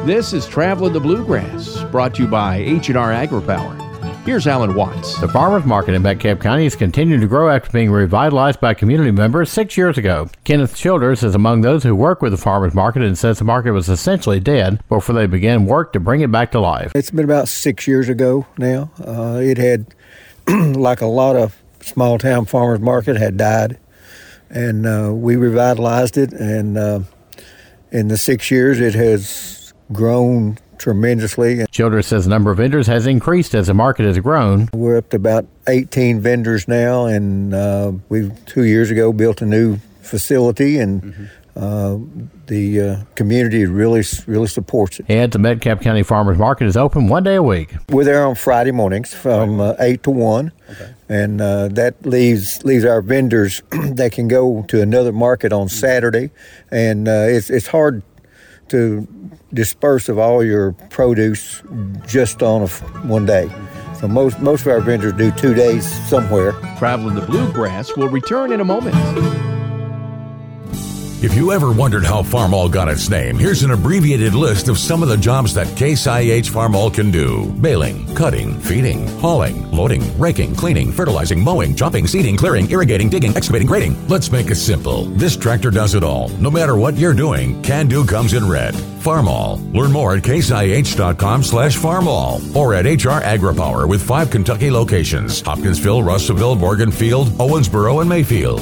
This is Traveling the Bluegrass, brought to you by H&R AgriPower. Here's Alan Watts. The farmers market in Metcalfe County is continuing to grow after being revitalized by community members 6 years ago. Kenneth Childers is among those who work with the farmers market and says the market was essentially dead before they began work to bring it back to life. It's been about 6 years ago now. It had, like a lot of small town farmers market, had died, and we revitalized it. And in the 6 years, it has grown tremendously. Childers says the number of vendors has increased as the market has grown. We're up to about 18 vendors now, and we 2 years ago built a new facility, and the community really supports it. And the Metcalfe County Farmers Market is open 1 day a week. We're there on Friday mornings from 8 to 1, and that leaves our vendors that can go to another market on Saturday, and it's hard to disperse of all your produce just on one day. So most of our vendors do 2 days somewhere. Traveling the Bluegrass will return in a moment. If you ever wondered how Farmall got its name, here's an abbreviated list of some of the jobs that Case IH Farmall can do. Baling, cutting, feeding, hauling, loading, raking, cleaning, fertilizing, mowing, chopping, seeding, clearing, irrigating, digging, excavating, grading. Let's make it simple. This tractor does it all. No matter what you're doing, Can Do comes in red. Farmall. Learn more at caseih.com/farmall or at HR AgriPower with 5 Kentucky locations: Hopkinsville, Russellville, Morganfield, Owensboro, and Mayfield.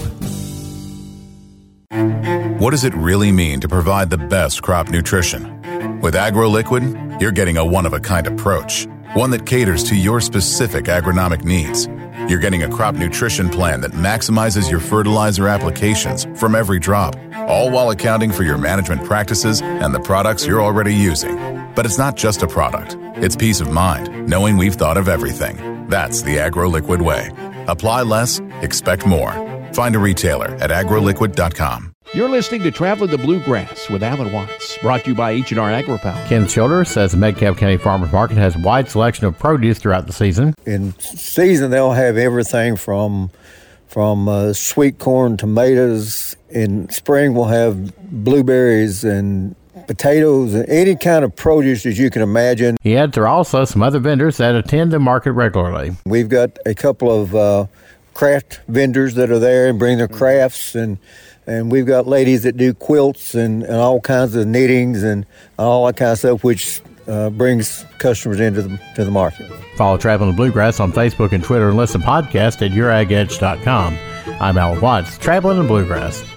What does it really mean to provide the best crop nutrition? With AgroLiquid, you're getting a one-of-a-kind approach, one that caters to your specific agronomic needs. You're getting a crop nutrition plan that maximizes your fertilizer applications from every drop, all while accounting for your management practices and the products you're already using. But it's not just a product. It's peace of mind, knowing we've thought of everything. That's the AgroLiquid way. Apply less, expect more. Find a retailer at agroliquid.com. You're listening to Traveling the Bluegrass with Alan Watts, brought to you by H&R AgriPower. Ken Childers says the Metcalfe County Farmers Market has a wide selection of produce throughout the season. In season, they'll have everything from sweet corn, tomatoes. In spring, we'll have blueberries and potatoes and any kind of produce that you can imagine. He adds there are also some other vendors that attend the market regularly. We've got a couple of craft vendors that are there and bring their crafts, and we've got ladies that do quilts and all kinds of knittings and all that kind of stuff, which brings customers into the market. Follow Traveling the Bluegrass on Facebook and Twitter, and listen to podcasts at youragedge.com. I'm Alan Watts, Traveling the Bluegrass.